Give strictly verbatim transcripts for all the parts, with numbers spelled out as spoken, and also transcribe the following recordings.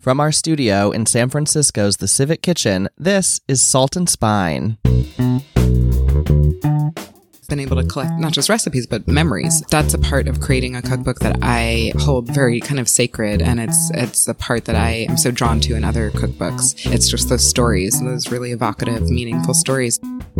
From our studio in San Francisco's The Civic Kitchen, this is Salt and Spine. Been able to collect not just recipes, but memories. That's a part of creating a cookbook that I hold very kind of sacred, and it's it's a part that I am so drawn to in other cookbooks. It's just those stories, those really evocative, meaningful stories.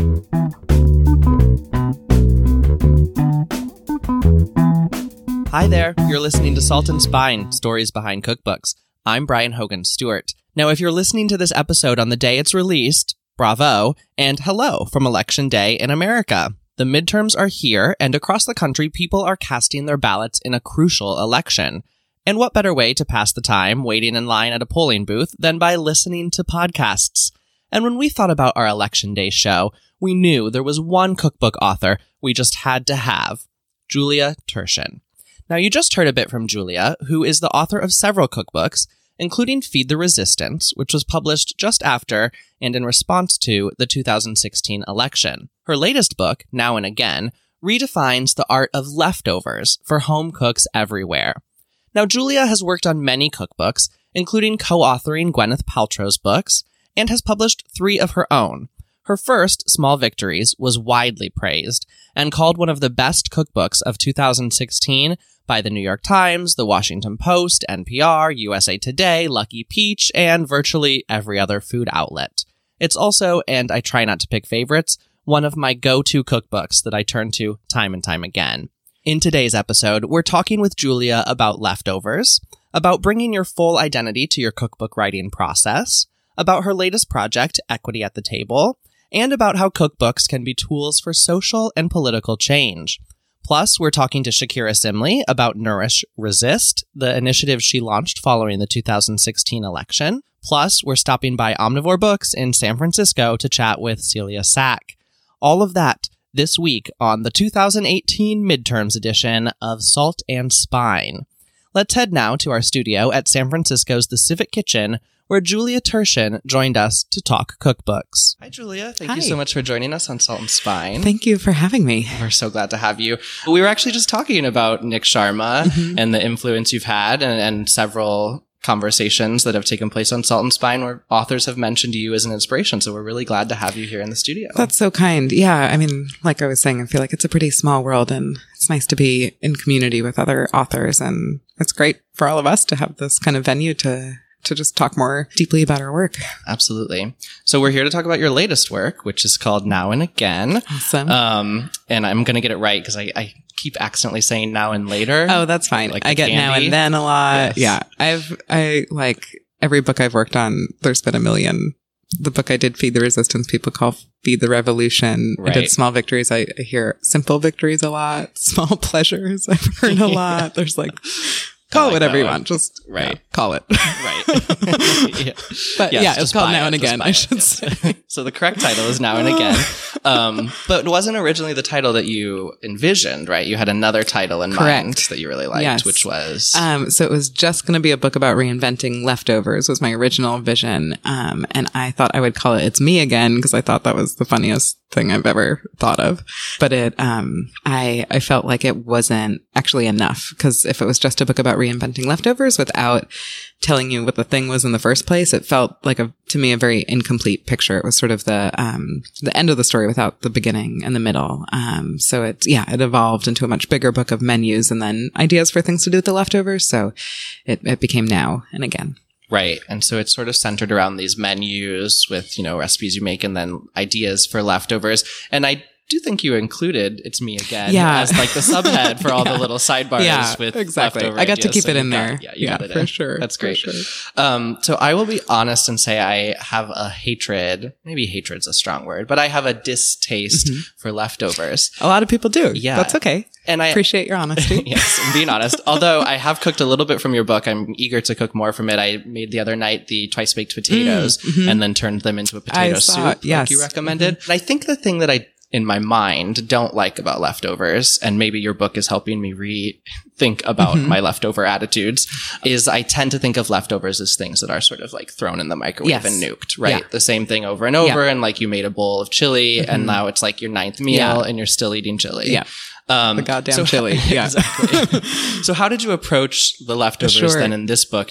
Hi there, you're listening to Salt and Spine, Stories Behind Cookbooks. I'm Brian Hogan Stewart. Now, if you're listening to this episode on the day it's released, bravo, and hello from Election Day in America. The midterms are here, and across the country, people are casting their ballots in a crucial election. And what better way to pass the time waiting in line at a polling booth than by listening to podcasts? And when we thought about our Election Day show, we knew there was one cookbook author we just had to have, Julia Turshen. Now, you just heard a bit from Julia, who is the author of several cookbooks, including Feed the Resistance, which was published just after and in response to the two thousand sixteen election. Her latest book, Now and Again, redefines the art of leftovers for home cooks everywhere. Now, Julia has worked on many cookbooks, including co-authoring Gwyneth Paltrow's books, and has published three of her own. Her first, Small Victories, was widely praised and called one of the best cookbooks of two thousand sixteen by the New York Times, the Washington Post, N P R, U S A Today, Lucky Peach, and virtually every other food outlet. It's also, and I try not to pick favorites, one of my go-to cookbooks that I turn to time and time again. In today's episode, we're talking with Julia about leftovers, about bringing your full identity to your cookbook writing process, about her latest project, Equity at the Table, and about how cookbooks can be tools for social and political change. Plus, we're talking to Shakira Simley about Nourish Resist, the initiative she launched following the two thousand sixteen election. Plus, we're stopping by Omnivore Books in San Francisco to chat with Celia Sack. All of that this week on the two thousand eighteen midterms edition of Salt and Spine. Let's head now to our studio at San Francisco's The Civic Kitchen, where Julia Turshen joined us to talk cookbooks. Hi, Julia. Thank Hi. you so much for joining us on Salt and Spine. Thank you for having me. We're so glad to have you. We were actually just talking about Nick Sharma mm-hmm. and the influence you've had and, and several conversations that have taken place on Salt and Spine where authors have mentioned you as an inspiration. So we're really glad to have you here in the studio. That's so kind. Yeah. I mean, like I was saying, I feel like it's a pretty small world and it's nice to be in community with other authors. And it's great for all of us to have this kind of venue to to just talk more deeply about our work. Absolutely. So we're here to talk about your latest work, which is called Now and Again. Awesome. Um, and I'm going to get it right because I, I keep accidentally saying now and later. Oh, that's fine. Like I get candy. now and then a lot. Yes. Yeah. I've, I like every book I've worked on, there's been a million. The book I did, Feed the Resistance, people call Feed the Revolution. Right. I did Small Victories. I, I hear Simple Victories a lot. Small Pleasures I've heard a lot. Yeah. There's like... Call like it whatever you one. want. Just right. Yeah, call it. Right. yeah. But yes, yeah, it's called Now and Again, I should it, say. Yes. So the correct title is Now and Again. Um, but it wasn't originally the title that you envisioned, right? You had another title in Correct. mind that you really liked, yes. which was... Um, so it was just going to be a book about reinventing leftovers was my original vision. Um, and I thought I would call it It's Me Again because I thought that was the funniest thing I've ever thought of. But it, um, I, I felt like it wasn't actually enough because if it was just a book about reinventing leftovers without telling you what the thing was in the first place, it felt like a, to me, a very incomplete picture. It was sort of the, um, the end of the story without the beginning and the middle. Um, so it, yeah, it evolved into a much bigger book of menus and then ideas for things to do with the leftovers. So it, it became Now and Again. Right. And so it's sort of centered around these menus with, you know, recipes you make and then ideas for leftovers. And I do think you included It's Me Again yeah. as like the subhead for all yeah. the little sidebars yeah, with exactly. leftover I got ideas, to keep so it in got, there. Yeah, you yeah, got it for in. sure. That's great. For sure. Um, so I will be honest and say I have a hatred, maybe hatred's a strong word, but I have a distaste mm-hmm. for leftovers. A lot of people do. Yeah. That's okay. And I appreciate your honesty. Yes, I'm being honest. Although I have cooked a little bit from your book, I'm eager to cook more from it. I made the other night the twice baked potatoes mm-hmm. and then turned them into a potato I saw soup, it. Yes. like you recommended. Mm-hmm. And I think the thing that I, in my mind, don't like about leftovers, and maybe your book is helping me rethink about mm-hmm. my leftover attitudes, is I tend to think of leftovers as things that are sort of like thrown in the microwave yes. and nuked, right? Yeah. The same thing over and over, yeah. and like you made a bowl of chili, mm-hmm. and now it's like your ninth meal, yeah. and you're still eating chili. Yeah. Um, the goddamn so, chili. Yeah. Exactly. So how did you approach the leftovers sure. then in this book to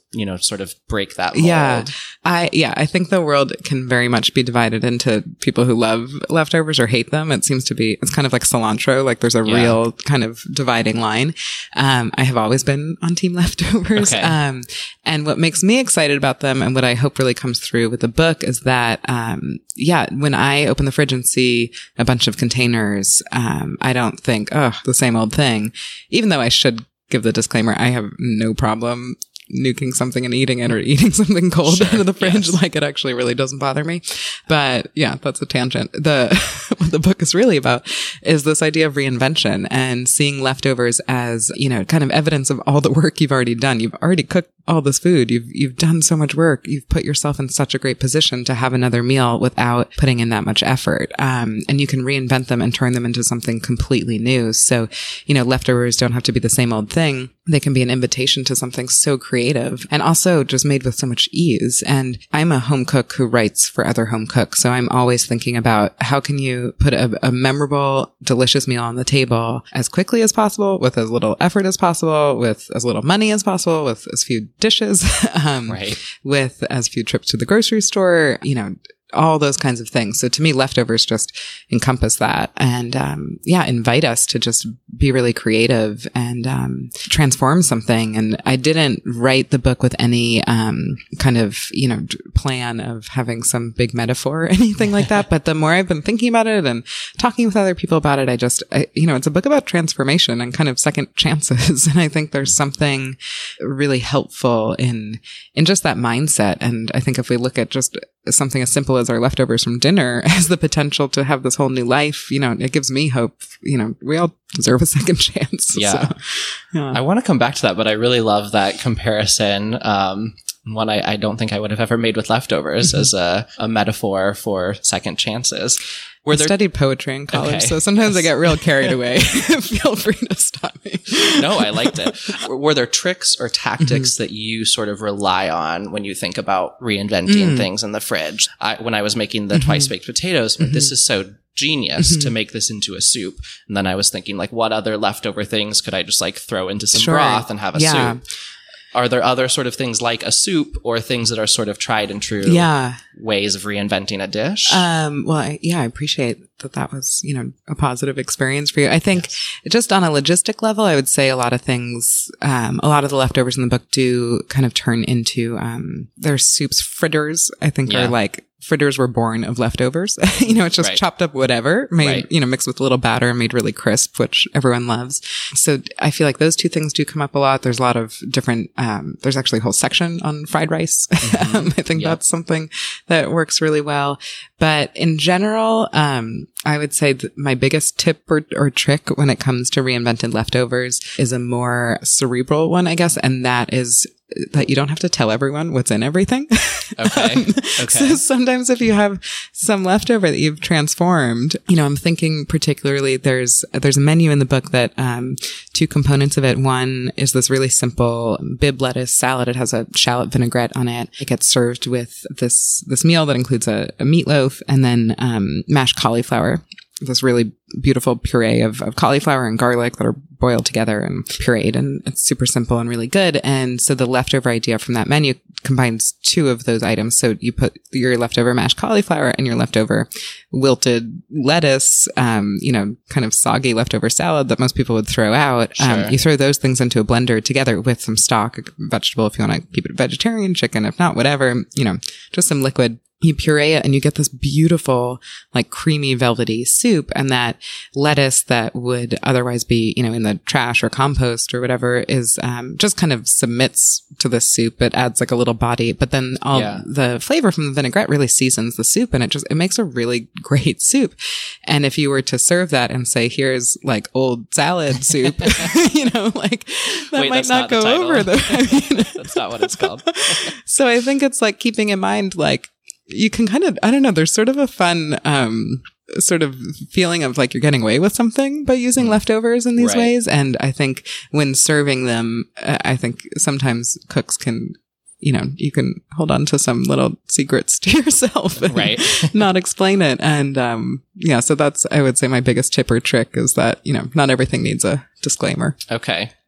you know, sort of break that mold. Yeah. I, yeah, I think the world can very much be divided into people who love leftovers or hate them. It seems to be, it's kind of like cilantro. Like there's a yeah. real kind of dividing line. Um, I have always been on team leftovers. Okay. Um, and what makes me excited about them and what I hope really comes through with the book is that, um, yeah, when I open the fridge and see a bunch of containers, um, I don't think, oh, the same old thing, even though I should give the disclaimer, I have no problem nuking something and eating it or eating something cold sure, out of the fridge. Yes. Like it actually really doesn't bother me. But yeah, that's a tangent. The, what the book is really about is this idea of reinvention and seeing leftovers as, you know, kind of evidence of all the work you've already done. You've already cooked all this food. You've, you've done so much work. You've put yourself in such a great position to have another meal without putting in that much effort. Um, and you can reinvent them and turn them into something completely new. So, you know, leftovers don't have to be the same old thing. They can be an invitation to something so creative and also just made with so much ease. And I'm a home cook who writes for other home cooks. So I'm always thinking about how can you put a, a memorable, delicious meal on the table as quickly as possible, with as little effort as possible, with as little money as possible, with as few dishes, um, right. with as few trips to the grocery store, you know, all those kinds of things. So to me, leftovers just encompass that and, um, yeah, invite us to just be really creative and, um, transform something. And I didn't write the book with any, um, kind of, you know, plan of having some big metaphor or anything like that. But the more I've been thinking about it and talking with other people about it, I just, I, you know, it's a book about transformation and kind of second chances. And I think there's something really helpful in, in just that mindset. And I think if we look at just something as simple as our leftovers from dinner has the potential to have this whole new life, you know, it gives me hope. You know, we all deserve a second chance. Yeah. So, yeah. I want to come back to that, but I really love that comparison. Um, one I, I don't think I would have ever made with leftovers mm-hmm. as a, a metaphor for second chances. Were I there... studied poetry in college, okay. so sometimes yes. I get real carried away. Feel free to stop me. No, I liked it. Were there tricks or tactics mm-hmm. that you sort of rely on when you think about reinventing mm. things in the fridge? I, when I was making the mm-hmm. twice-baked potatoes, mm-hmm. this is so genius mm-hmm. to make this into a soup. And then I was thinking, like, what other leftover things could I just, like, throw into some sure. broth and have a yeah. soup? Are there other sort of things like a soup or things that are sort of tried and true yeah. ways of reinventing a dish? Um, well, I, yeah, I appreciate that that was, you know, a positive experience for you. I think yes. just on a logistic level, I would say a lot of things, um, a lot of the leftovers in the book do kind of turn into, um, their soups. Fritters, I think yeah. are like, fritters were born of leftovers. You know, it's just right. chopped up whatever, made, right. you know, mixed with a little batter and made really crisp, which everyone loves. So I feel like those two things do come up a lot. There's a lot of different, um, there's actually a whole section on fried rice. Mm-hmm. um, I think yep. that's something that works really well. But in general, um, I would say that my biggest tip or, or trick when it comes to reinvented leftovers is a more cerebral one, I guess. And that is that you don't have to tell everyone what's in everything. Okay. um, okay. So sometimes if you have some leftover that you've transformed, you know, I'm thinking particularly there's, there's a menu in the book that, um, two components of it. One is this really simple Bibb lettuce salad. It has a shallot vinaigrette on it. It gets served with this, this meal that includes a, a meatloaf and then, um, mashed cauliflower. This really beautiful puree of, of cauliflower and garlic that are boiled together and pureed. And it's super simple and really good. And so the leftover idea from that menu combines two of those items. So you put your leftover mashed cauliflower and your leftover wilted lettuce, um, you know, kind of soggy leftover salad that most people would throw out. Sure. Um, you throw those things into a blender together with some stock, vegetable if you want to keep it vegetarian, chicken, if not, whatever, you know, just some liquid. You puree it and you get this beautiful, like creamy, velvety soup. And that lettuce that would otherwise be, you know, in the trash or compost or whatever is, um, just kind of submits to the soup. It adds like a little body, but then all yeah. the flavor from the vinaigrette really seasons the soup and it just, it makes a really great soup. And if you were to serve that and say, here's like old salad soup, you know, like that Wait, might not not go the over the, I mean, that's not what it's called. So I think it's like keeping in mind, like, you can kind of, I don't know, there's sort of a fun, um, sort of feeling of like you're getting away with something by using leftovers in these right. ways. And I think when serving them, uh, I think sometimes cooks can, you know, you can hold on to some little secrets to yourself and right. not explain it. And, um, yeah, so that's, I would say my biggest tip or trick is that, you know, not everything needs a disclaimer. Okay.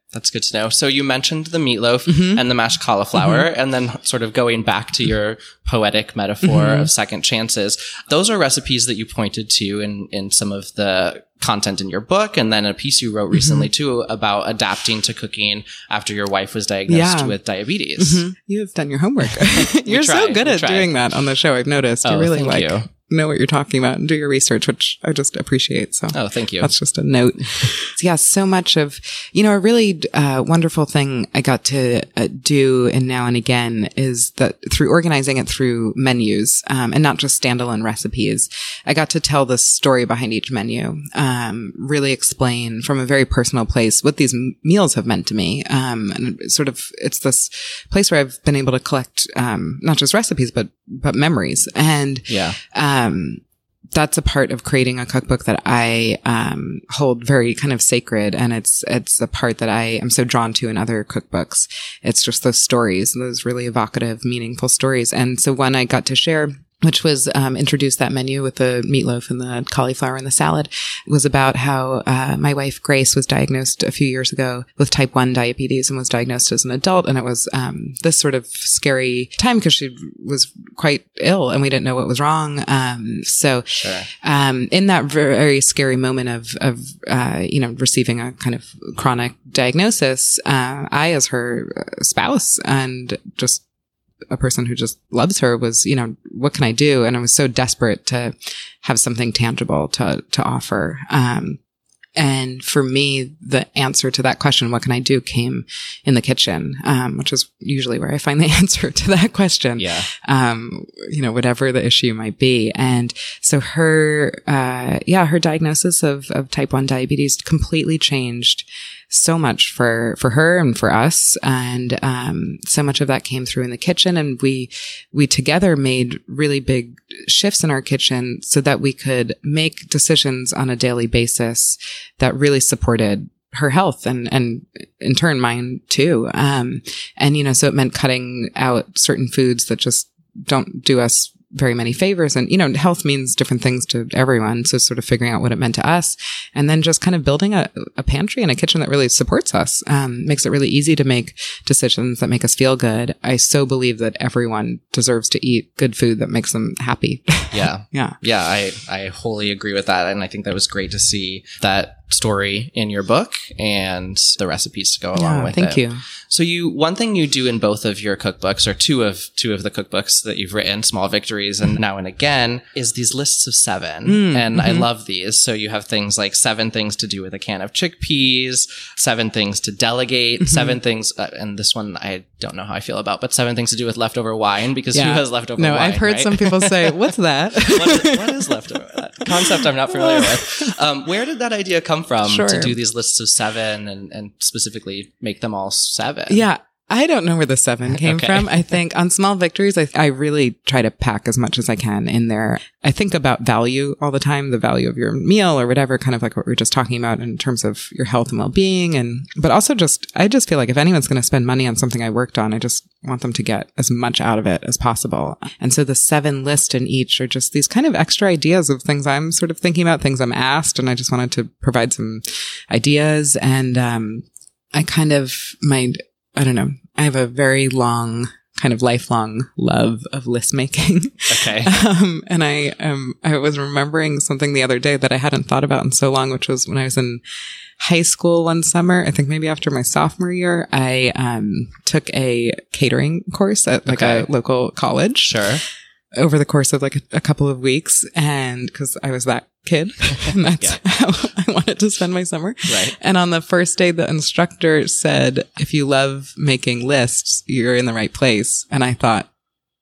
That's good to know. So you mentioned the meatloaf Mm-hmm. and the mashed cauliflower, Mm-hmm. and then sort of going back to your poetic metaphor Mm-hmm. of second chances. Those are recipes that you pointed to in, in some of the content in your book, and then a piece you wrote recently Mm-hmm. too about adapting to cooking after your wife was diagnosed Yeah. with diabetes. Mm-hmm. You have done your homework. You're try, so good we at try. doing that on the show. I've noticed. Oh, you really thank like you. know what you're talking about and do your research, which I just appreciate. So Oh, thank you. that's just a note. So yeah, so much of, you know, a really uh, wonderful thing I got to uh, do in Now and Again is that through organizing it through menus um, and not just standalone recipes, I got to tell the story behind each menu, um, really explain from a very personal place what these m- meals have meant to me. Um, and sort of, it's this place where I've been able to collect um, not just recipes, but but memories. And Yeah. um, that's a part of creating a cookbook that I um, hold very kind of sacred, and it's it's a part that I am so drawn to in other cookbooks. It's just those stories, those really evocative, meaningful stories. And so when I got to share, which was um, introduced that menu with the meatloaf and the cauliflower and the salad, was about how uh, my wife Grace was diagnosed a few years ago with type one diabetes and was diagnosed as an adult. And it was um, this sort of scary time because she was quite ill and we didn't know what was wrong. Um, so Sure. um, in that very scary moment of, of uh, you know, receiving a kind of chronic diagnosis, uh, I, as her spouse and just a person who just loves her, was, you know, what can I do? And I was so desperate to have something tangible to, to offer. Um, and for me, the answer to that question, what can I do, came in the kitchen, um, which is usually where I find the answer to that question. Yeah. Um, you know, whatever the issue might be. And so her, uh, yeah, her diagnosis of, of type one diabetes completely changed so much for, for her and for us. And, um, so much of that came through in the kitchen, and we, we together made really big shifts in our kitchen so that we could make decisions on a daily basis that really supported her health and, and in turn mine too. Um, and, you know, so it meant cutting out certain foods that just don't do us very many favors. And, you know, health means different things to everyone. So sort of figuring out what it meant to us, and then just kind of building a, a pantry and a kitchen that really supports us, um, makes it really easy to make decisions that make us feel good. I so believe that everyone deserves to eat good food that makes them happy. Yeah. Yeah. Yeah. I, I wholly agree with that. And I think that was great to see that story in your book and the recipes to go along Yeah, with thank it. you. So you, one thing you do in both of your cookbooks, or two of two of the cookbooks that you've written, Small Victories and Now and Again, is these lists of seven. Mm, and I mhm. love these. So you have things like seven things to do with a can of chickpeas, seven things to delegate, Mhm. seven things, uh, and this one I don't know how I feel about, but seven things to do with leftover wine, because who Yeah. has leftover No, wine? I've heard right? some people say, what's that? what, is, what is leftover? That concept I'm not familiar with. Um, where did that idea come from Sure. to do these lists of seven and, and specifically make them all seven? Yeah. I don't know where the seven came Okay. from. I think on Small Victories, I, I really try to pack as much as I can in there. I think about value all the time, the value of your meal or whatever, kind of like what we were just talking about in terms of your health and well-being. And, but also just, I just feel like if anyone's going to spend money on something I worked on, I just want them to get as much out of it as possible. And so the seven list in each are just these kind of extra ideas of things I'm sort of thinking about, things I'm asked. And I just wanted to provide some ideas. And, um, I kind of, my, I don't know. I have a very long, kind of lifelong love of list making. Okay. Um, and I, um, I was remembering something the other day that I hadn't thought about in so long, which was when I was in high school one summer. I think maybe after my sophomore year, I, um, took a catering course at like Okay. a local college. Sure. Over the course of like a, a couple of weeks. And cause I was that kid and that's Yeah. how I wanted to spend my summer. Right. And on the first day, the instructor said, if you love making lists, you're in the right place. And I thought,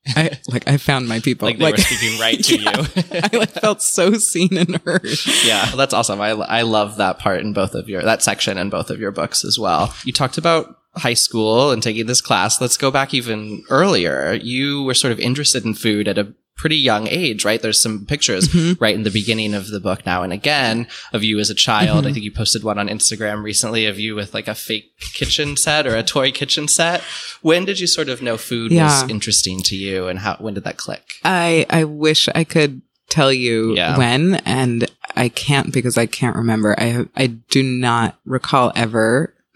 I like, I found my people. Like they were speaking right to Yeah. you. I like felt so seen and heard. Yeah, that's awesome. I, I love that part in both of your, that section in both of your books as well. You talked about high school and taking this class. Let's go back even earlier. You were sort of interested in food at a pretty young age, right? There's some pictures Mm-hmm. right in the beginning of the book, Now and Again, of you as a child. Mm-hmm. I think you posted one on Instagram recently of you with like a fake kitchen set or a toy kitchen set. When did you sort of know food Yeah. was interesting to you, and how, when did that click? I, I wish I could tell you Yeah. when, and I can't because I can't remember. I, I do not recall ever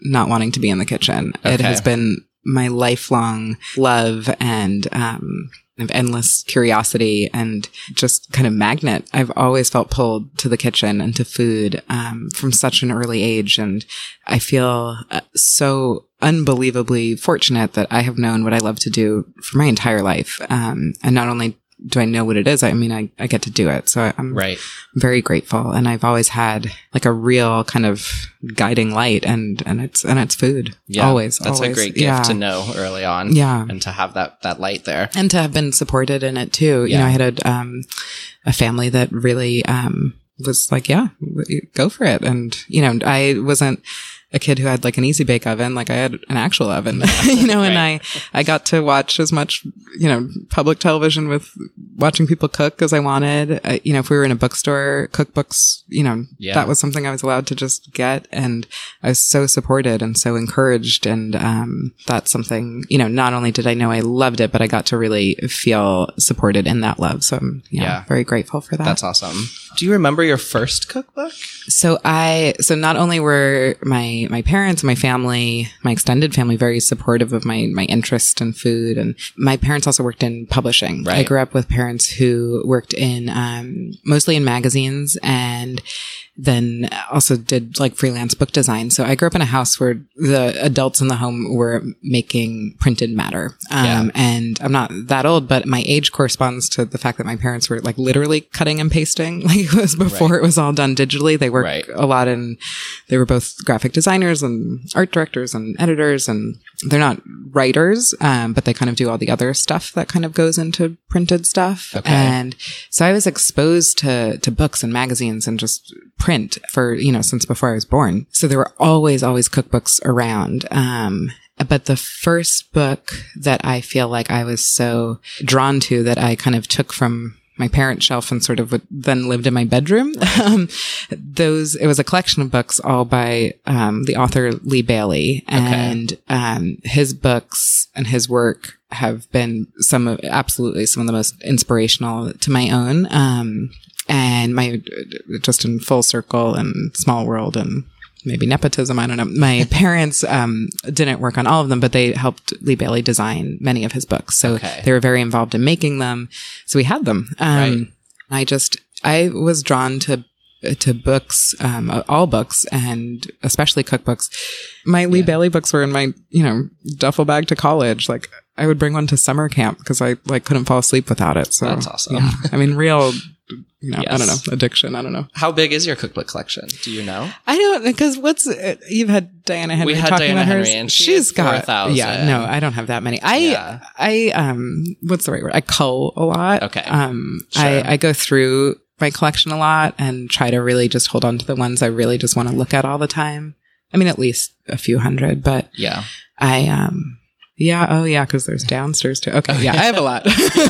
not wanting to be in the kitchen. Okay. It has been my lifelong love and um, of endless curiosity and just kind of magnet. I've always felt pulled to the kitchen and to food um, from such an early age. And I feel uh, so unbelievably fortunate that I have known what I love to do for my entire life. Um, and not only do I know what it is, I mean, I, I get to do it. So I'm right. very grateful. And I've always had like a real kind of guiding light, and, and it's, and it's food. Yeah. Always. That's always. a great gift yeah. to know early on. Yeah. And to have that, that light there. And to have been supported in it too. Yeah. You know, I had a, um, a family that really, um, was like, yeah, go for it. And, you know, I wasn't a kid who had like an easy bake oven. Like I had an actual oven, you know, and right. I, I got to watch as much, you know, public television with watching people cook as I wanted. Uh, you know, if we were in a bookstore, cookbooks, you know, yeah. that was something I was allowed to just get. And I was so supported and so encouraged. And, um, that's something, you know, not only did I know I loved it, but I got to really feel supported in that love. So I'm yeah, yeah. very grateful for that. That's awesome. Do you remember your first cookbook? So I, so not only were my, my parents, my family, my extended family very supportive of my, my interest in food. And my parents also worked in publishing. Right. I grew up with parents who worked in, um, mostly in magazines and then also did like freelance book design. So I grew up in a house where the adults in the home were making printed matter. Um, yeah. and I'm not that old, but my age corresponds to the fact that my parents were like literally cutting and pasting. Like it was before right. it was all done digitally. They worked right. a lot in, they were both graphic designers and art directors and editors, and they're not writers, um, but they kind of do all the other stuff that kind of goes into printed stuff. Okay. And so I was exposed to, to books and magazines and just print for, you know, since before I was born. So there were always, always cookbooks around. Um, but the first book that I feel like I was so drawn to that I kind of took from my parents' shelf and sort of would, then lived in my bedroom. Um, those, it was a collection of books all by, um, the author Lee Bailey, and, okay. um, his books and his work have been some of, absolutely some of the most inspirational to my own. Um, and my, just in full circle and small world and maybe nepotism, I don't know. My parents um, didn't work on all of them, but they helped Lee Bailey design many of his books. So okay. they were very involved in making them. So we had them. Um, right. I just, I was drawn to to books, um, all books, and especially cookbooks. My Lee yeah. Bailey books were in my, you know, duffel bag to college. Like I would bring one to summer camp because I like couldn't fall asleep without it. So that's awesome. Yeah. I mean, real. You know, yes. I don't know, addiction. I don't know. How big is your cookbook collection? Do you know? I don't, because what's, uh, you've had Diana Henry we had talking Diana about hers. Henry and she She's got, four thousand. Yeah, no, I don't have that many. I, yeah. I, um, what's the right word? I cull a lot. Okay. Um, sure. I, I go through my collection a lot and try to really just hold on to the ones I really just want to look at all the time. I mean, at least a few hundred, but yeah, I, um, yeah. Oh, yeah. Because there's downstairs too. Okay. Yeah. I have a lot.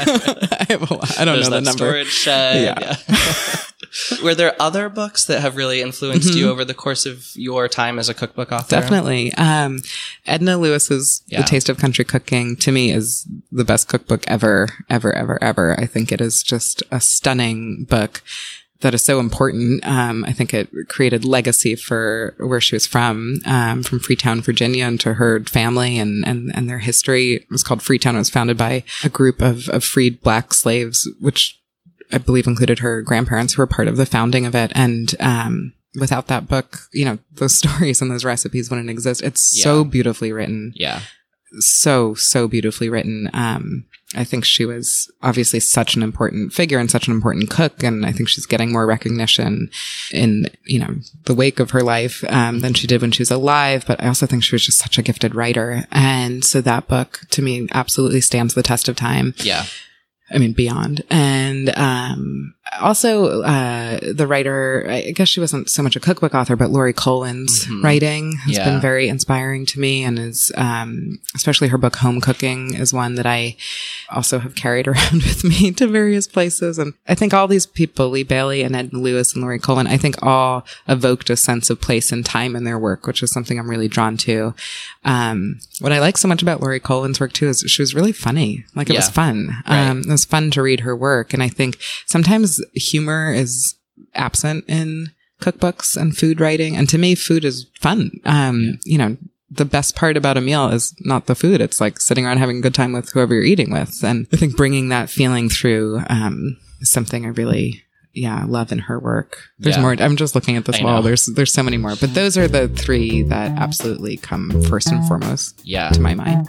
I have a lot. I don't there's know the that number. Storage shed. Yeah. yeah. Were there other books that have really influenced mm-hmm. you over the course of your time as a cookbook author? Definitely. Um, Edna Lewis's yeah. The Taste of Country Cooking to me is the best cookbook ever, ever, ever, ever. I think it is just a stunning book that is so important. Um, I think it created legacy for where she was from, um, from Freetown, Virginia, and to her family and, and, and their history. It was called Freetown. It was founded by a group of, of freed black slaves, which I believe included her grandparents who were part of the founding of it. And, um, without that book, you know, those stories and those recipes wouldn't exist. It's yeah. so beautifully written. Yeah. So, so beautifully written. Um, I think she was obviously such an important figure and such an important cook. And I think she's getting more recognition in, you know, the wake of her life, um, than she did when she was alive. But I also think she was just such a gifted writer. And so that book to me absolutely stands the test of time. Yeah. I mean, beyond. And, um, also, uh, the writer, I guess she wasn't so much a cookbook author, but Laurie Colin's mm-hmm. writing has yeah. been very inspiring to me, and is, um, especially her book, Home Cooking, is one that I also have carried around with me to various places. And I think all these people, Lee Bailey and Edna Lewis and Laurie Colin, I think all evoked a sense of place and time in their work, which is something I'm really drawn to. Um, what I like so much about Laurie Colin's work too is she was really funny. Like it yeah. was fun. Right. Um, it was fun to read her work. And I think sometimes humor is absent in cookbooks and food writing. And to me, food is fun. Um, you know, the best part about a meal is not the food. It's like sitting around having a good time with whoever you're eating with. And I think bringing that feeling through um, is something I really, yeah, love in her work. There's yeah. more. I'm just looking at this I wall. Know. There's there's so many more. But those are the three that absolutely come first and foremost yeah. to my mind.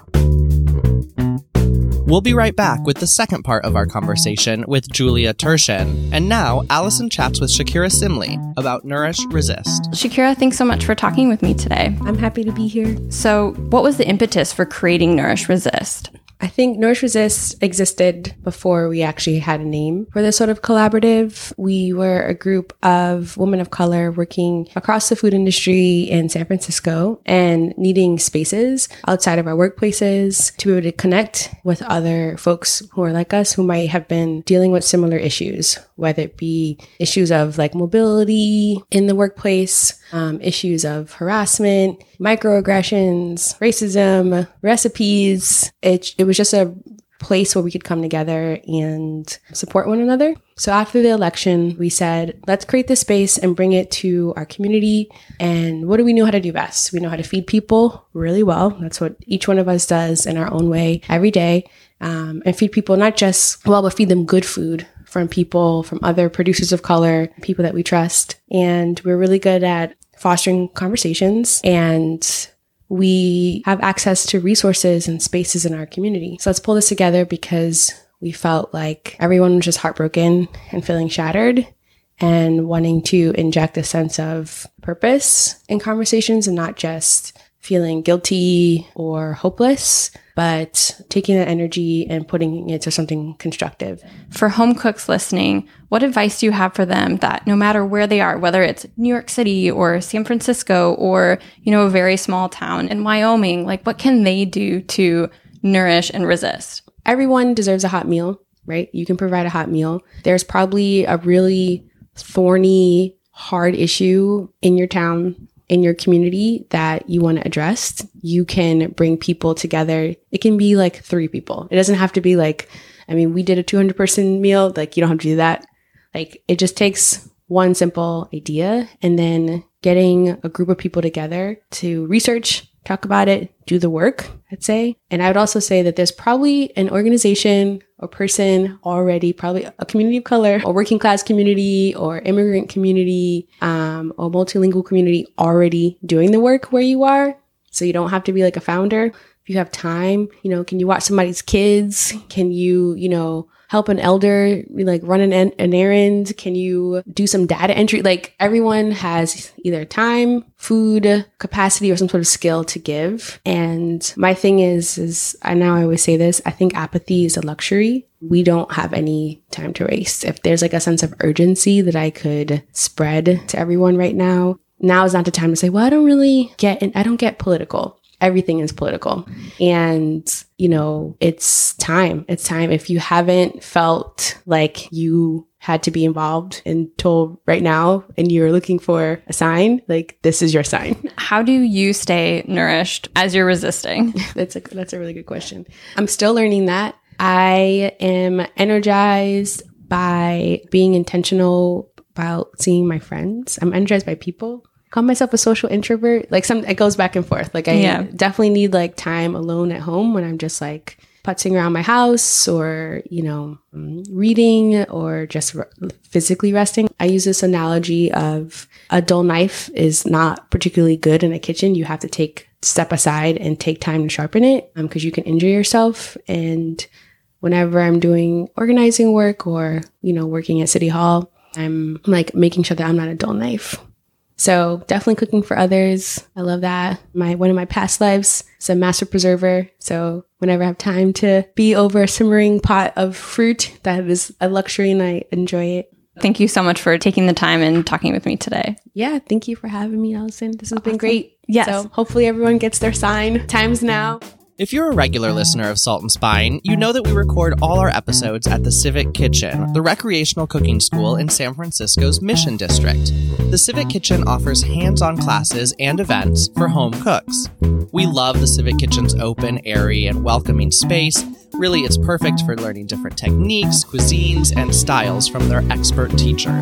We'll be right back with the second part of our conversation with Julia Turshen. And now, Allison chats with Shakira Simley about Nourish Resist. Shakira, thanks so much for talking with me today. I'm happy to be here. So, what was the impetus for creating Nourish Resist? I think Nourish Resist existed before we actually had a name for this sort of collaborative. We were a group of women of color working across the food industry in San Francisco and needing spaces outside of our workplaces to be able to connect with other folks who are like us, who might have been dealing with similar issues, whether it be issues of like mobility in the workplace, um, issues of harassment, microaggressions, racism, recipes. It, it was just a place where we could come together and support one another. So after the election, we said, let's create this space and bring it to our community. And what do we know how to do best? We know how to feed people really well. That's what each one of us does in our own way every day. Um, and feed people not just well, but feed them good food from people, from other producers of color, people that we trust. And we're really good at fostering conversations, and we have access to resources and spaces in our community. So let's pull this together because we felt like everyone was just heartbroken and feeling shattered and wanting to inject a sense of purpose in conversations and not just feeling guilty or hopeless, but taking that energy and putting it to something constructive. For home cooks listening, what advice do you have for them that no matter where they are, whether it's New York City or San Francisco or, you know, a very small town in Wyoming, like what can they do to nourish and resist? Everyone deserves a hot meal, right? You can provide a hot meal. There's probably a really thorny, hard issue in your town, in your community that you want to address. You can bring people together. It can be like three people. It doesn't have to be like, I mean, we did a two hundred person meal. Like, you don't have to do that. Like, it just takes one simple idea and then getting a group of people together to research, talk about it, do the work, I'd say. And I would also say that there's probably an organization or person already, probably a community of color or working class community or immigrant community um, or multilingual community already doing the work where you are. So you don't have to be like a founder. If you have time, you know, can you watch somebody's kids? Can you, you know, help an elder, like run an, an errand? Can you do some data entry? Like, everyone has either time, food, capacity, or some sort of skill to give. And my thing is, is I now I always say this, I think apathy is a luxury. We don't have any time to waste. If there's like a sense of urgency that I could spread to everyone right now, now is not the time to say, well, I don't really get, I don't get political. Everything is political. And, you know, it's time. It's time. If you haven't felt like you had to be involved until right now and you're looking for a sign, like, this is your sign. How do you stay nourished as you're resisting? That's a, that's a really good question. I'm still learning that. I am energized by being intentional about seeing my friends. I'm energized by people. Call myself a social introvert. Like, some, it goes back and forth. Like, I yeah. definitely need like time alone at home when I'm just like putzing around my house or, you know, reading or just re- physically resting. I use this analogy of a dull knife is not particularly good in a kitchen. You have to take step aside and take time to sharpen it because um, you can injure yourself. And whenever I'm doing organizing work or, you know, working at City Hall, I'm like making sure that I'm not a dull knife. So definitely cooking for others. I love that. My one of my past lives is a master preserver. So whenever I have time to be over a simmering pot of fruit, that is a luxury and I enjoy it. Thank you so much for taking the time and talking with me today. Yeah, thank you for having me, Allison. This has awesome. been great. Yes. So hopefully everyone gets their sign. Time's now. If you're a regular listener of Salt and Spine, you know that we record all our episodes at the Civic Kitchen, the recreational cooking school in San Francisco's Mission District. The Civic Kitchen offers hands-on classes and events for home cooks. We love the Civic Kitchen's open, airy, and welcoming space. Really, it's perfect for learning different techniques, cuisines, and styles from their expert teachers.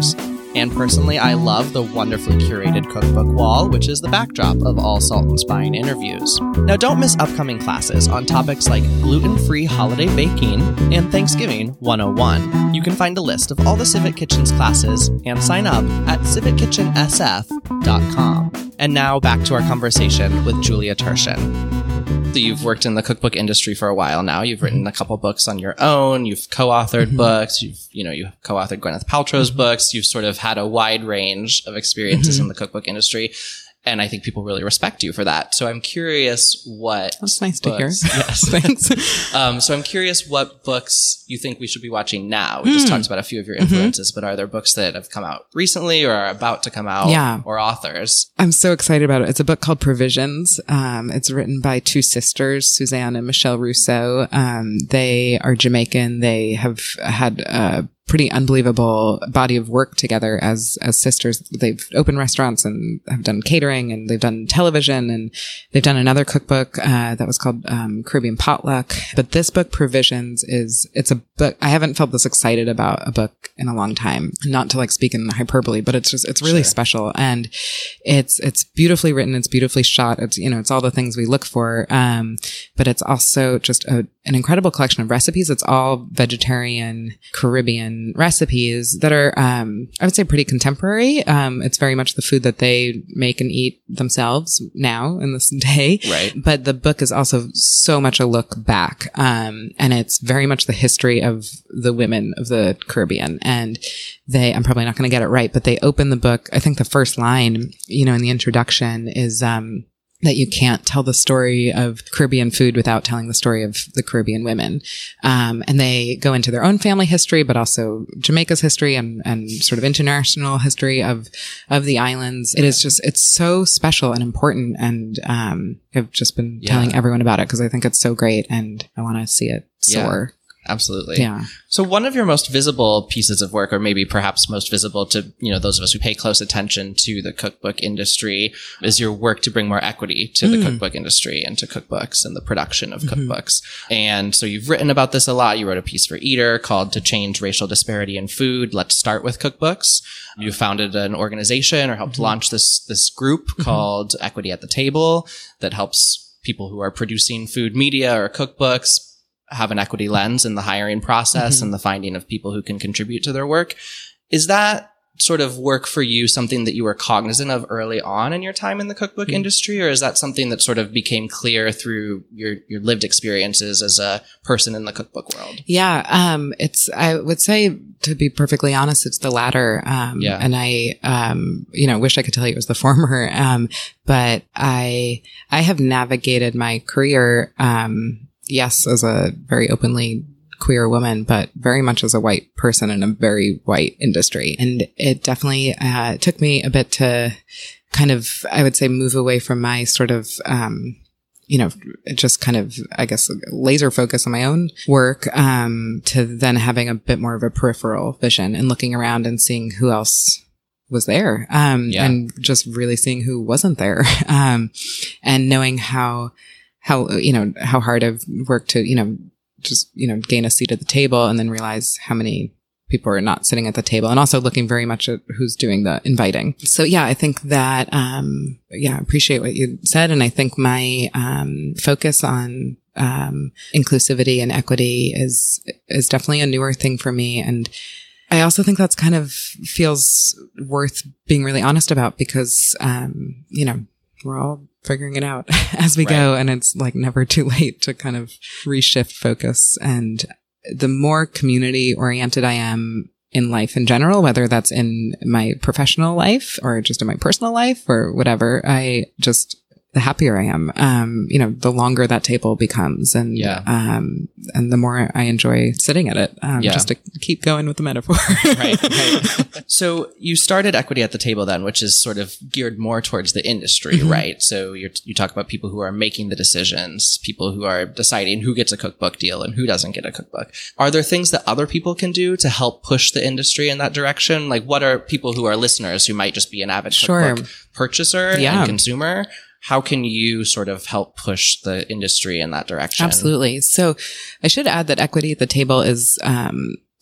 And personally, I love the wonderfully curated cookbook wall, which is the backdrop of all Salt and Spine interviews. Now, don't miss upcoming classes on topics like gluten-free holiday baking and Thanksgiving one oh one. You can find a list of all the Civic Kitchen's classes and sign up at civic kitchen s f dot com. And now back to our conversation with Julia Turshen. So you've worked in the cookbook industry for a while now. You've written a couple books on your own. You've co-authored mm-hmm. books. You've, you know, you've co-authored Gwyneth Paltrow's mm-hmm. books. You've sort of had a wide range of experiences mm-hmm. in the cookbook industry. And I think people really respect you for that. So I'm curious what... That's nice books, to hear. Yes. Thanks. um, so I'm curious what books you think we should be watching now. We mm. just talked about a few of your influences, mm-hmm. but are there books that have come out recently or are about to come out? Yeah. Or authors? I'm so excited about it. It's a book called Provisions. Um, it's written by two sisters, Suzanne and Michelle Rousseau. Um, they are Jamaican. They have had a pretty unbelievable body of work together as as sisters. They've opened restaurants and have done catering, and they've done television, and they've done another cookbook uh, that was called um, Caribbean Potluck. But this book, Provisions, is it's a book. I haven't felt this excited about a book in a long time. Not to like speak in hyperbole, but it's just it's really sure. special, and it's it's beautifully written. It's beautifully shot. It's you know it's all the things we look for. Um, but it's also just a, an incredible collection of recipes. It's all vegetarian Caribbean recipes that are, um, I would say pretty contemporary. Um, it's very much the food that they make and eat themselves now in this day. Right. But the book is also so much a look back. Um, and it's very much the history of the women of the Caribbean. And they, I'm probably not going to get it right, but they open the book. I think the first line, you know, in the introduction is, um, that you can't tell the story of Caribbean food without telling the story of the Caribbean women. Um, and they go into their own family history, but also Jamaica's history and, and sort of international history of, of the islands. It is just, it's so special and important. And, um, I've just been yeah. telling everyone about it because I think it's so great and I want to see it soar. Yeah. Absolutely. Yeah. So one of your most visible pieces of work, or maybe perhaps most visible to, you know, those of us who pay close attention to the cookbook industry, is your work to bring more equity to mm. the cookbook industry and to cookbooks and the production of mm-hmm. cookbooks. And so you've written about this a lot. You wrote a piece for Eater called To Change Racial Disparity in Food, Let's Start with Cookbooks. You founded an organization or helped mm-hmm. launch this, this group mm-hmm. called Equity at the Table that helps people who are producing food media or cookbooks have an equity lens in the hiring process mm-hmm. and the finding of people who can contribute to their work. Is that sort of work for you something that you were cognizant of early on in your time in the cookbook mm-hmm. industry, or is that something that sort of became clear through your, your lived experiences as a person in the cookbook world? Yeah. Um, it's, I would say, to be perfectly honest, it's the latter. Um, yeah. and I, um, you know, wish I could tell you it was the former. Um, but I, I have navigated my career, um, yes, as a very openly queer woman, but very much as a white person in a very white industry. And it definitely uh, took me a bit to kind of, I would say, move away from my sort of, um, you know, just kind of, I guess, laser focus on my own work, um, to then having a bit more of a peripheral vision and looking around and seeing who else was there, um, yeah. and just really seeing who wasn't there, um, and knowing how how, you know, how hard I've worked to, you know, just, you know, gain a seat at the table and then realize how many people are not sitting at the table, and also looking very much at who's doing the inviting. So yeah, I think that, um, yeah, I appreciate what you said. And I think my, um, focus on, um, inclusivity and equity is, is definitely a newer thing for me. And I also think that's kind of feels worth being really honest about because, um, you know, we're all figuring it out as we right. go. And it's like never too late to kind of reshift focus. And the more community oriented I am in life in general, whether that's in my professional life or just in my personal life or whatever, I just, the happier I am. Um, you know, the longer that table becomes and, yeah. um, and the more I enjoy sitting at it, um, yeah. just to keep going with the metaphor. right, right. So you started Equity at the Table then, which is sort of geared more towards the industry, mm-hmm. right? So you're, you talk about people who are making the decisions, people who are deciding who gets a cookbook deal and who doesn't get a cookbook. Are there things that other people can do to help push the industry in that direction? Like what are people who are listeners who might just be an avid sure. cookbook purchaser yeah. and consumer? How can you sort of help push the industry in that direction? Absolutely. So I should add that Equity at the Table is, um,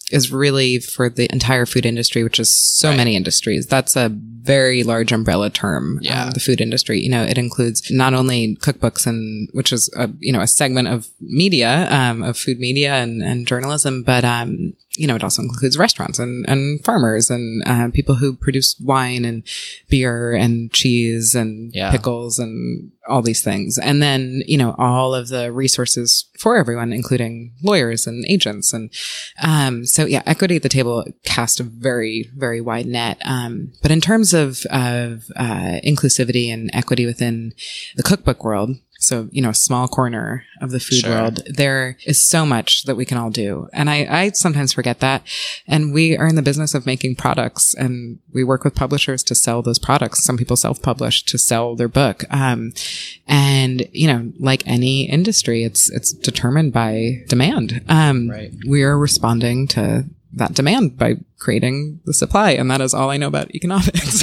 is really for the entire food industry, which is so Right. many industries. That's a very large umbrella term. Yeah. Um, the food industry, you know, it includes not only cookbooks and which is a, you know, a segment of media, um, of food media and, and journalism, but, um, you know, it also includes restaurants and, and farmers and uh, people who produce wine and beer and cheese and Yeah. pickles and all these things. And then, you know, all of the resources for everyone, including lawyers and agents. And um, so, yeah, equity at the table cast a very, very wide net. Um, but in terms of, of uh, inclusivity and equity within the cookbook world, so, you know, a small corner of the food Sure. world, there is so much that we can all do. And I, I sometimes forget that. And we are in the business of making products and we work with publishers to sell those products. Some people self-publish to sell their book. Um, and, you know, like any industry, it's, it's determined by demand. Um, Right. we are responding to that demand by creating the supply. And that is all I know about economics.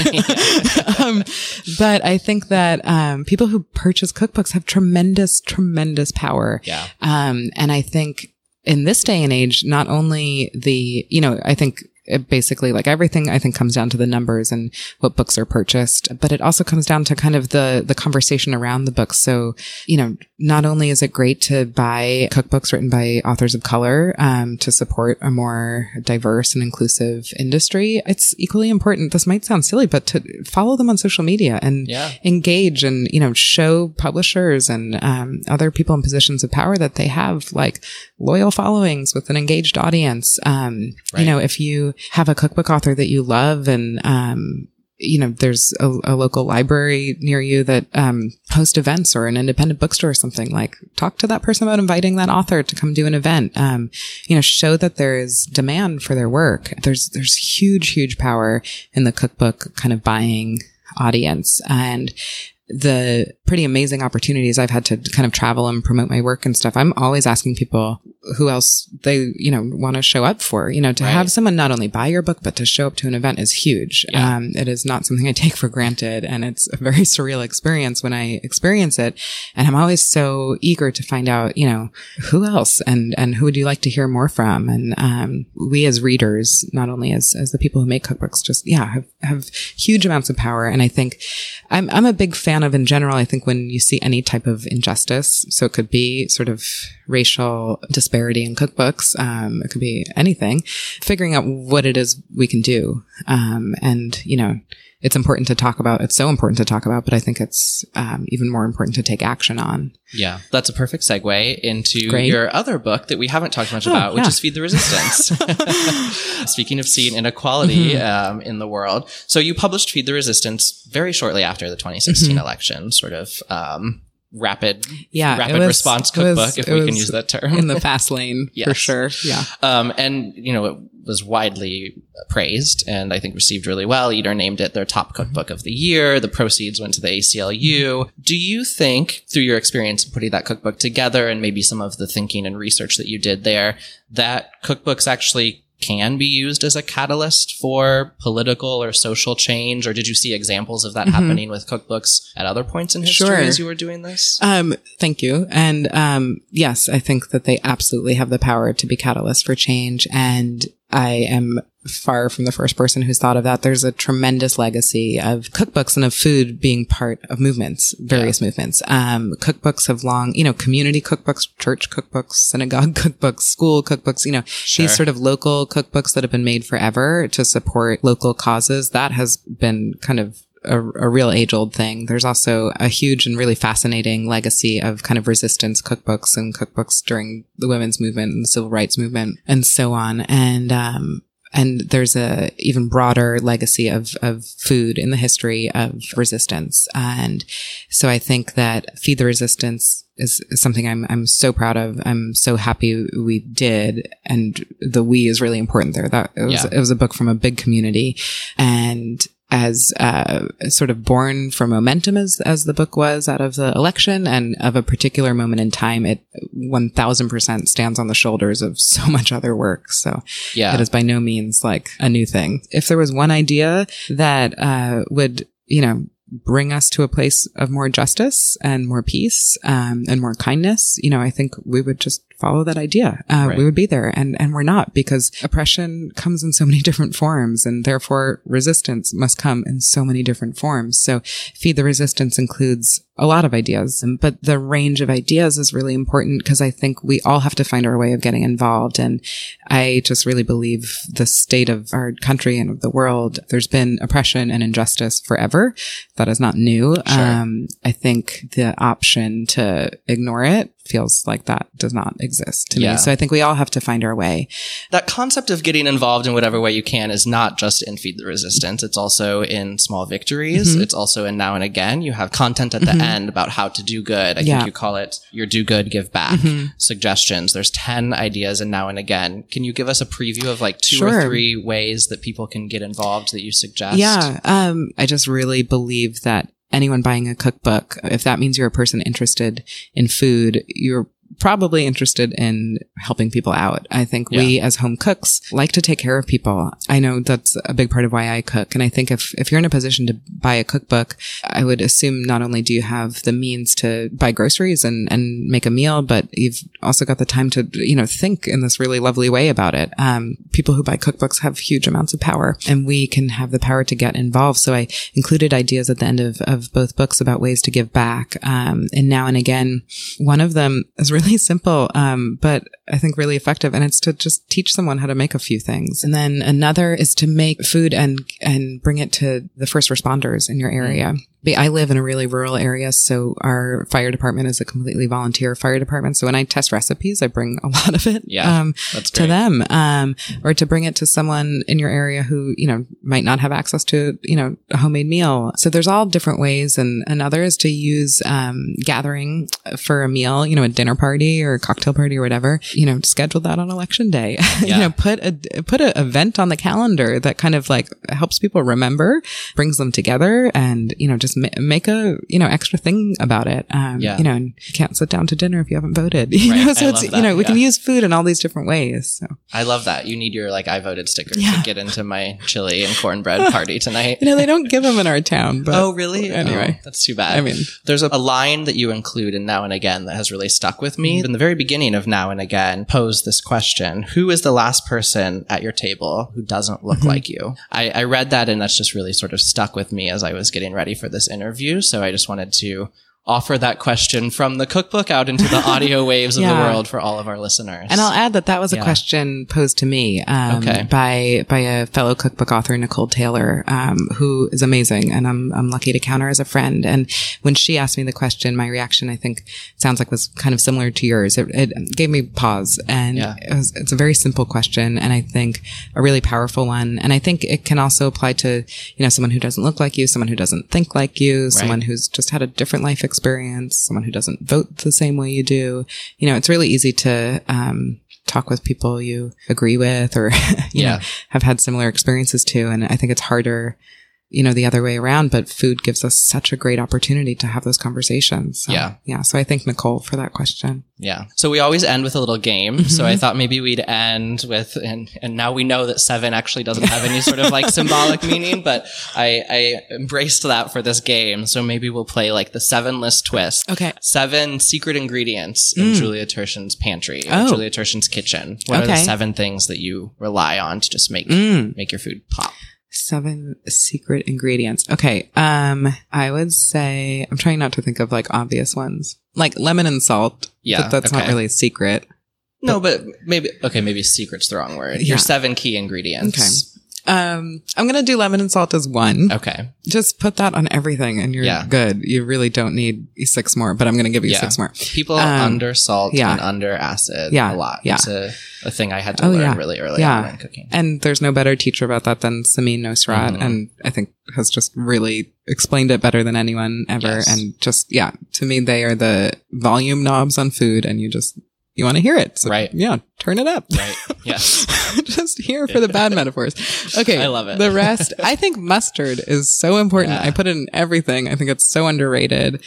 um, but I think that, um, people who purchase cookbooks have tremendous, tremendous power. Yeah. Um, and I think in this day and age, not only the, you know, I think it basically like everything I think comes down to the numbers and what books are purchased, but it also comes down to kind of the, the conversation around the books. So, you know, not only is it great to buy cookbooks written by authors of color, um, to support a more diverse and inclusive industry, it's equally important. This might sound silly, but to follow them on social media and Yeah. engage and, you know, show publishers and, um, other people in positions of power that they have like loyal followings with an engaged audience. Um, Right. you know, if you have a cookbook author that you love and, um, you know, there's a, a local library near you that, um, host events or an independent bookstore or something, like talk to that person about inviting that author to come do an event. Um, you know, show that there is demand for their work. There's, there's huge, huge power in the cookbook kind of buying audience. And the pretty amazing opportunities I've had to kind of travel and promote my work and stuff. I'm always asking people who else they, you know, want to show up for, you know, to Right. have someone not only buy your book, but to show up to an event is huge. Yeah. Um, it is not something I take for granted. And it's a very surreal experience when I experience it. And I'm always so eager to find out, you know, who else and, and who would you like to hear more from? And, um, we as readers, not only as, as the people who make cookbooks, just, yeah, have, have huge amounts of power. And I think I'm, I'm a big fan of in general. I think when you see any type of injustice, so it could be sort of racial disparity in cookbooks, um, it could be anything, figuring out what it is we can do. Um, and, you know, it's important to talk about. It's so important to talk about, but I think it's um, even more important to take action on. Yeah, that's a perfect segue into Great. your other book that we haven't talked much Oh, about, which yeah. is Feed the Resistance. Speaking of seeing inequality Mm-hmm. um, in the world. So you published Feed the Resistance very shortly after the twenty sixteen Mhm. election, sort of um, rapid, Yeah, it rapid was- response it was- cookbook, if it we can was use that term. In the fast lane, for Yes. sure. Yeah. Um, and, you know, it was widely praised and I think received really well. Eater named it their top cookbook of the year. The proceeds went to the A C L U. Do you think, through your experience in putting that cookbook together and maybe some of the thinking and research that you did there, that cookbooks actually can be used as a catalyst for political or social change? Or did you see examples of that Mm-hmm. happening with cookbooks at other points in history Sure. as you were doing this? Um, thank you. And, um, yes, I think that they absolutely have the power to be catalysts for change. And I am far from the first person who's thought of that. There's a tremendous legacy of cookbooks and of food being part of movements, various movements. Um, cookbooks have long, you know, community cookbooks, church cookbooks, synagogue cookbooks, school cookbooks, you know, these sort of local cookbooks that have been made forever to support local causes. That has been kind of A, a real age-old thing. There's also a huge and really fascinating legacy of kind of resistance cookbooks and cookbooks during the women's movement and the civil rights movement and so on. And, um, and there's a even broader legacy of, of food in the history of resistance. And so I think that Feed the Resistance is, is something I'm, I'm so proud of. I'm so happy we did. And the we is really important there. That it was, Yeah. it was a book from a big community, and as uh, sort of born from momentum as as the book was out of the election and of a particular moment in time, it one thousand percent stands on the shoulders of so much other work. So Yeah. it is by no means like a new thing. If there was one idea that uh, would, you know, bring us to a place of more justice and more peace um, and more kindness, you know, I think we would just follow that idea. Uh, Right. We would be there, and, and we're not, because oppression comes in so many different forms, and therefore resistance must come in so many different forms. So Feed the Resistance includes a lot of ideas, but the range of ideas is really important, because I think we all have to find our way of getting involved. And I just really believe the state of our country and of the world, there's been oppression and injustice forever. That is not new. Sure. Um, I think the option to ignore it feels like that does not exist to Yeah. me. So I think we all have to find our way. That concept of getting involved in whatever way you can is not just in Feed the Resistance. It's also in Small Victories. Mm-hmm. It's also in Now and Again. You have content at the Mm-hmm. end about how to do good. I Yeah. think you call it your do good, give back Mm-hmm. suggestions. There's ten ideas in Now and Again. Can you give us a preview of like two Sure. or three ways that people can get involved that you suggest? Yeah. Um, I just really believe that anyone buying a cookbook, if that means you're a person interested in food, you're probably interested in helping people out. I think we as home cooks like to take care of people. I know that's a big part of why I cook. And I think if, if you're in a position to buy a cookbook, I would assume not only do you have the means to buy groceries and, and make a meal, but you've also got the time to, you know, think in this really lovely way about it. Um, people who buy cookbooks have huge amounts of power, and we can have the power to get involved. So I included ideas at the end of, of both books about ways to give back. Um, and Now and Again, one of them is really simple, um, but I think really effective. And it's to just teach someone how to make a few things. And then another is to make food and, and bring it to the first responders in your area. I live in a really rural area, so our fire department is a completely volunteer fire department. So when I test recipes, I bring a lot of it Yeah, um, that's to great. them, um, or to bring it to someone in your area who, you know, might not have access to, you know, a homemade meal. So there's all different ways. And another is to use um, gathering for a meal, you know, a dinner party or a cocktail party or whatever, you know, schedule that on election day. Yeah. you know, put a, put an event on the calendar that kind of like helps people remember, brings them together, and, you know, just make a, you know, extra thing about it. Um, Yeah. you know, and you can't sit down to dinner if you haven't voted. You Right. know, so I it's, love you know, that. we can Yeah. use food in all these different ways. So, I love that. You need your like I voted sticker Yeah. to get into my chili and cornbread party tonight. you know, they don't give them in our town, but Oh, really? anyway. Oh, that's too bad. I mean- there's a, a line that you include in Now and Again that has really stuck with me. In the very beginning of Now and Again, pose this question: who is the last person at your table who doesn't look Mm-hmm. like you? I, I read that, and that's just really sort of stuck with me as I was getting ready for this interview. So I just wanted to offer that question from the cookbook out into the audio waves of the Yeah. world for all of our listeners. And I'll add that that was a Yeah. question posed to me um, Okay. by by a fellow cookbook author, Nicole Taylor, um, who is amazing, and I'm I'm lucky to count her as a friend. And when she asked me the question, my reaction, I think, sounds like was kind of similar to yours. It, it gave me pause, and Yeah. it was, it's a very simple question, and I think a really powerful one. And I think it can also apply to, you know, someone who doesn't look like you, someone who doesn't think like you, someone who's just had a different life experience, someone who doesn't vote the same way you do. You know, it's really easy to um, talk with people you agree with or you Yeah. know, have had similar experiences to. And I think it's harder, you know, the other way around, but food gives us such a great opportunity to have those conversations. So, Yeah. Yeah. So I thank Nicole for that question. Yeah. So we always end with a little game. So I thought maybe we'd end with, and, and now we know that seven actually doesn't have any sort of like symbolic meaning, but I, I embraced that for this game. So maybe we'll play like the seven list twist. Okay. Seven secret ingredients in Julia Turshen's pantry, or Oh. Julia Turshen's kitchen. What are the Okay. seven things that you rely on to just make, Mm. make your food pop? Seven secret ingredients. Okay. Um, I would say, I'm trying not to think of like obvious ones, like lemon and salt. Yeah, But that's not okay. really a secret. No, but maybe, okay, maybe secret's the wrong word. Yeah. Your seven key ingredients. Um, I'm going to do lemon and salt as one. Okay. Just put that on everything and you're Yeah. good. You really don't need six more, but I'm going to give you Yeah. six more. People Um, under salt yeah. and under acid Yeah, a lot. yeah. It's a, a thing I had to Oh, learn yeah. really early Yeah. on in cooking. And there's no better teacher about that than Samin Nosrat. Mhm. And I think has just really explained it better than anyone ever. Yes. And just, yeah, to me, they are the volume knobs on food and you just, you want to hear it. So, Right. Yeah. Turn it up. Right. Yes. Just here for the bad metaphors. Okay. I love it. The rest, I think mustard is so important. Yeah. I put it in everything. I think it's so underrated.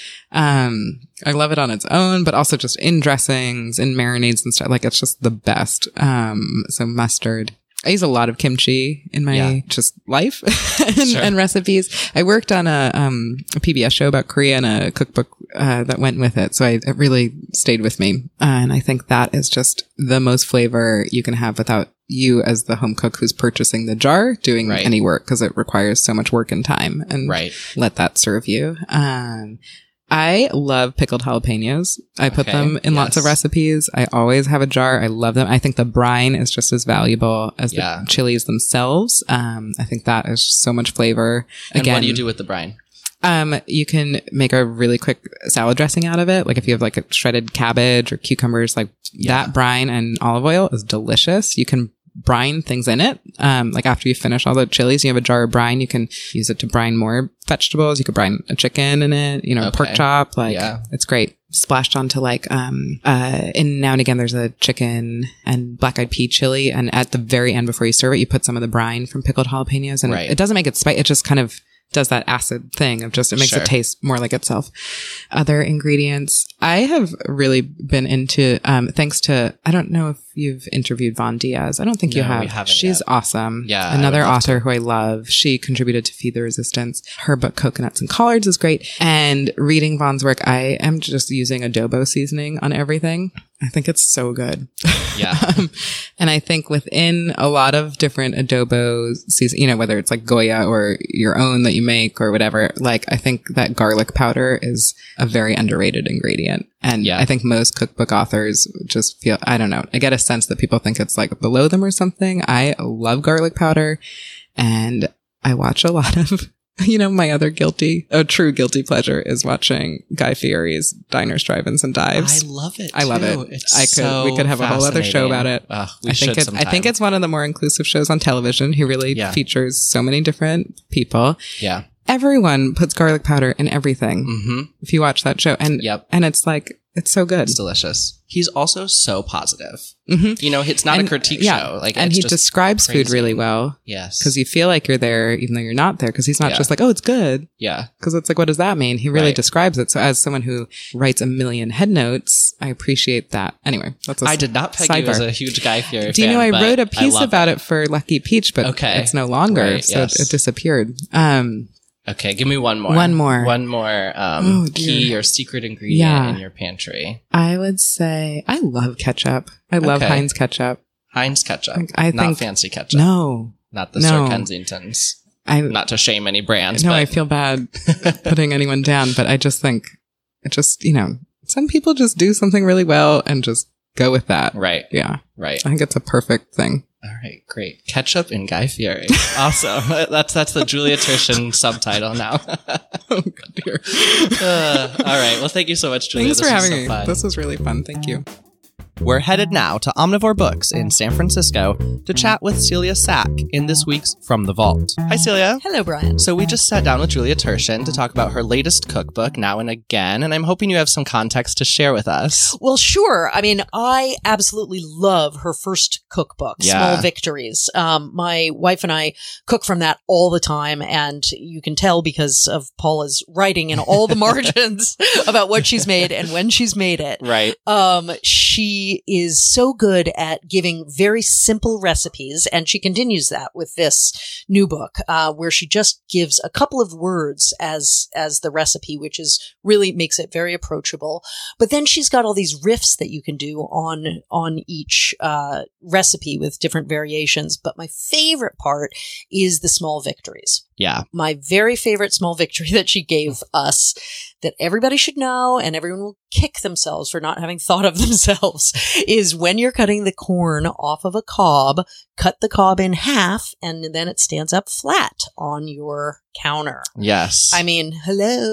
Um, I love it on its own, but also just in dressings, in marinades and stuff. Like it's just the best. Um, so mustard. I use a lot of kimchi in my Yeah. just life and, Sure. and recipes. I worked on a, um, a P B S show about Korea and a cookbook uh, that went with it. So I, it really stayed with me. Uh, and I think that is just the most flavor you can have without you as the home cook who's purchasing the jar doing Right. any work, because it requires so much work and time. And Right. let that serve you. Um, I love pickled jalapenos. I put Okay. them in lots of Yes. recipes. I always have a jar. I love them. I think the brine is just as valuable as Yeah. the chilies themselves. Um, I think that is so much flavor. And Again, what do you do with the brine? um, you can make a really quick salad dressing out of it. Like if you have like a shredded cabbage or cucumbers, like Yeah. that brine and olive oil is delicious. You can brine things in it. Um, like after you finish all the chilies, you have a jar of brine. You can use it to brine more vegetables. You could brine a chicken in it, you know, Okay. pork chop. Like Yeah. it's great. Splashed onto like, um, uh, and now and again, there's a chicken and black eyed pea chili. And at the very end, before you serve it, you put some of the brine from pickled jalapenos, and Right. it, it doesn't make it spicy. It just kind of does that acid thing of just, it makes Sure. it taste more like itself. Other ingredients. I have really been into, um, thanks to, I don't know if you've interviewed Von Diaz. I don't think you No, have. we haven't She's yet. awesome. Yeah, I Another would love author to. who I love. She contributed to Feed the Resistance. Her book, Coconuts and Collards, is great. And reading Von's work, I am just using adobo seasoning on everything. I think it's so good. Yeah. um, and I think within a lot of different adobo season, you know, whether it's like Goya or your own that you make or whatever, like I think that garlic powder is a very underrated ingredient. And Yeah. I think most cookbook authors just feel, I don't know, I get a sense that people think it's like below them or something. I love garlic powder, and I watch a lot of, you know, my other guilty, a true guilty pleasure is watching Guy Fieri's Diners, Drive-Ins, and Dives. I love it. I love too. it. It's I could, so we could have a whole other show about it. Ugh, we I should think it's, sometime. I think it's one of the more inclusive shows on television. He really Yeah. features so many different people. Yeah. Everyone puts garlic powder in everything. Mm-hmm. If you watch that show, and Yep. and it's like it's so good. It's delicious. He's also so positive. Mhm. You know, it's not And, a critique yeah, show. Like, and it's he just describes food crazy. really well Yes. because you feel like you're there even though you're not there. Because he's not Yeah. just like, oh, it's good. Yeah. Because it's like, what does that mean? He really Right. describes it. So as someone who writes a million head notes, I appreciate that. Anyway, that's a I did not peg you sidebar. as a huge Guy Fieri Do you fan, know I but wrote a I piece love about it. for Lucky Peach, but Okay. it's no longer, Right, so yes. it, it disappeared. Um, Okay, give me one more. One more. One more um, Oh, dear. key or secret ingredient Yeah. in your pantry. I would say I love ketchup. I love Okay. Heinz ketchup. Heinz ketchup. Like, I not think- fancy ketchup. No, Not the No. Sir Kensingtons. I Not to shame any brands. no, but I feel bad putting anyone down, but I just think it just you know some people just do something really well and just go with that. Right, Yeah, right. I think it's a perfect thing. All right, great. Ketchup and Guy Fieri. Awesome. that's that's the Julia Turshen subtitle now. Oh God, dear. Uh, all right. Well, thank you so much, Julia. Thanks This for was having so me. fun. This was really fun. Thank you. We're headed now to Omnivore Books in San Francisco to chat with Celia Sack in this week's From the Vault. Hi, Celia. Hello, Brian. So we just sat down with Julia Turshen to talk about her latest cookbook, Now and Again, and I'm hoping you have some context to share with us. Well, sure. I mean, I absolutely love her first cookbook, Yeah. Small Victories. Um, my wife and I cook from that all the time, and you can tell because of Paula's writing in all the margins about what she's made and when she's made it. Right. Um, she is so good at giving very simple recipes, and she continues that with this new book, uh, where she just gives a couple of words as, as the recipe, which is really makes it very approachable. But then she's got all these riffs that you can do on, on each, uh, recipe with different variations. But my favorite part is the small victories. Yeah. My very favorite small victory that she gave us that everybody should know and everyone will kick themselves for not having thought of themselves is when you're cutting the corn off of a cob, cut the cob in half and then it stands up flat on your counter. Yes. I mean, hello.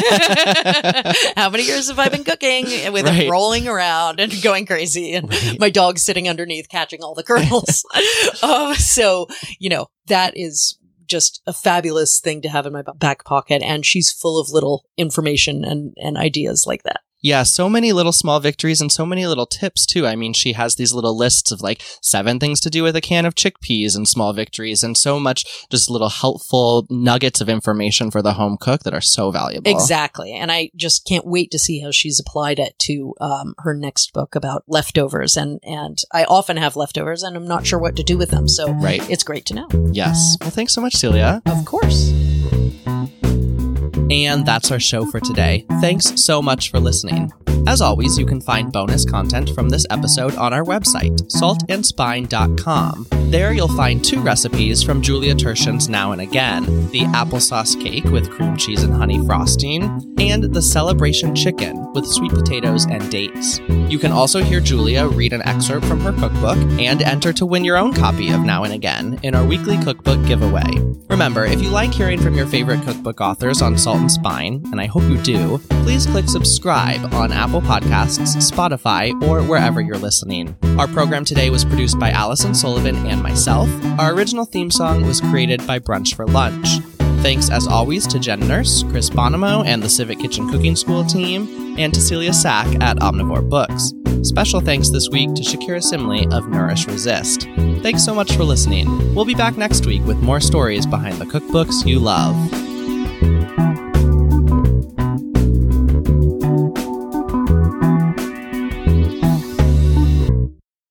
How many years have I been cooking with Right. it rolling around and going crazy and Right. my dog sitting underneath catching all the kernels? um, so, you know, that is just a fabulous thing to have in my back pocket. And she's full of little information and, and ideas like that. Yeah, so many little small victories and so many little tips, too. I mean, she has these little lists of like seven things to do with a can of chickpeas and small victories, and so much just little helpful nuggets of information for the home cook that are so valuable. Exactly. And I just can't wait to see how she's applied it to um, her next book about leftovers. And, and I often have leftovers and I'm not sure what to do with them. So right. It's great to know. Yes. Well, thanks so much, Celia. Of course. And that's our show for today. Thanks so much for listening. As always, you can find bonus content from this episode on our website, salt and spine dot com. There you'll find two recipes from Julia Turshen's Now and Again, the applesauce cake with cream cheese and honey frosting, and the celebration chicken with sweet potatoes and dates. You can also hear Julia read an excerpt from her cookbook and enter to win your own copy of Now and Again in our weekly cookbook giveaway. Remember, if you like hearing from your favorite cookbook authors on Salt and Spine, and I hope you do, please click subscribe on Apple Podcasts, Spotify, or wherever you're listening. Our program today was produced by Allison Sullivan and myself. Our original theme song was created by Brunch for Lunch. Thanks, as always, to Jen Nurse, Chris Bonomo, and the Civic Kitchen Cooking School team, and to Celia Sack at Omnivore Books. Special thanks this week to Shakira Simley of Nourish Resist. Thanks so much for listening. We'll be back next week with more stories behind the cookbooks you love.